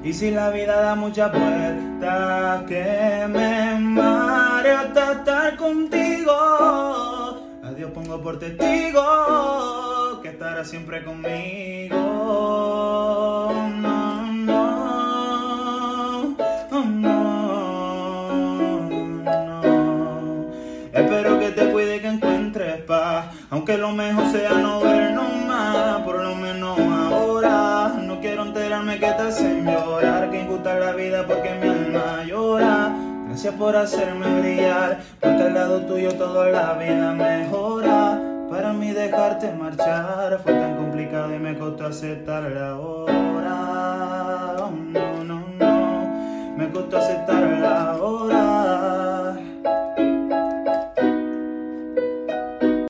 Y si la vida da muchas vueltas, que me mare hasta estar contigo. A Dios pongo por testigo que estará siempre conmigo. No, no, no, no. Espero que te cuide y que encuentres paz, aunque lo mejor sea no vernos más. Por lo menos ahora no quiero enterarme que te hacen llorar, que injusta la vida porque mi alma llora. Gracias por hacerme brillar, porque al lado tuyo toda la vida mejora. Para mí dejarte marchar fue tan complicado y me costó aceptar la hora. Oh, no, no, no, me costó aceptar la hora.